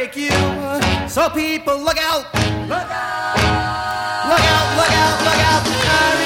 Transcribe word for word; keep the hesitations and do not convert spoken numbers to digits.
break you. So people, look out. Look out. Look out, look out, look out.